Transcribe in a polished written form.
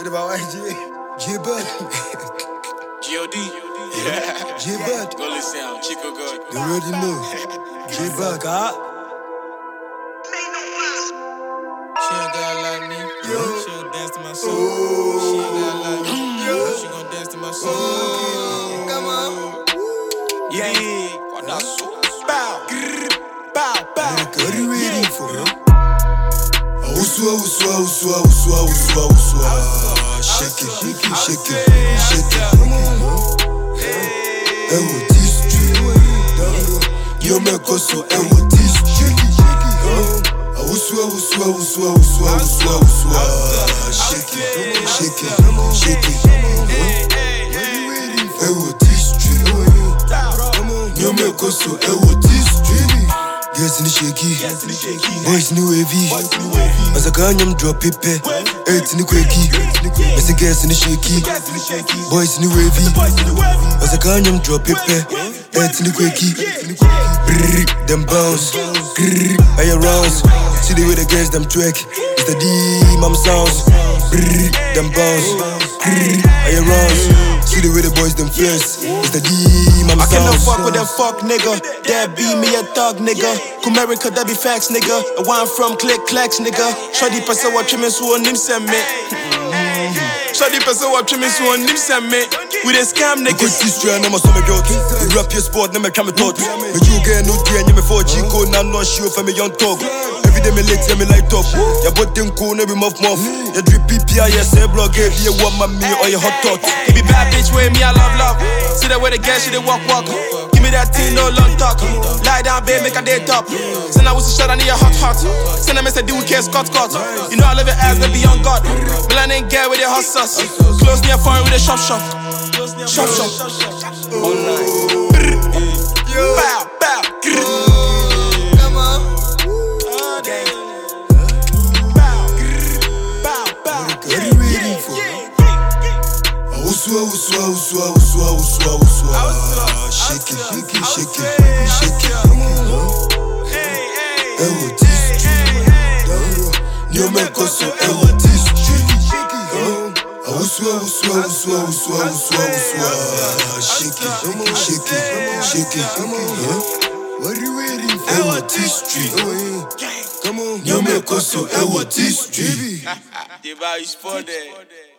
What about YG? J-Bud. G.O.D. J-Bud. Go listen, Chico God. You already know. J-Bud. She a girl like me. Yo. She'll dance to my song. She a girl like me. Yo. She gon' dance to my song. Come on. Yeah. What that so? Bow. Bow. Bow. What are you waiting for? Shake it, shake it, shake it, shake it. Come on. Street. Yo me koso, Street. Shake it, shake it, shake it. Street. Yo me koso, Street. Girls in the shaky, boys in the wavy. As I can, I'm drop it, eight in the quakey. I say girls in the shaky, boys in the wavy. As I can, I'm drop it, eight in the quakey. Them bounce, I rounds. See the way the girls them twerk. It's the D, mama sounds. Them bounce, I rounds. See the way the boys them flex. It's the D, mama sounds. I cannot fuck with that fuck nigga. That be me a thug nigga. Kumerica that be facts nigga. A one from click clacks nigga. Shawty pesa wa trimming so on him send me. Shawty pesa wa trimming so on him send me. With a scam nigga. Good history and I'm a summer girl. You rap your sport, never come thought. But you get no day and you me 4G code. Now I'm not sure for me young talk. Every day me late, yeah me light up. Your butt them cool, every muff. You drip PPI, yeah say blog. If you want my me or your hot tot. He be bad bitch with me, I love. See that way the girl, she dey walk. Give me that thing, no long talk. Lie down, babe, make a day top. Send her with a shot, I need a hot. Send her message, do we care, Scott. You know I love your ass, baby, young God. Melanin girl with the hot sauce. Close near foreign with a shop. Shop. All night. Bow. Come on. What are you waiting for? Shake it, shake it, shake it, shake it. Come on. Street. Yo me koso, Street. Shake it, shake it. Come on. What are you waiting for? Street. Come on. Yo me koso, Street. The boy is for there.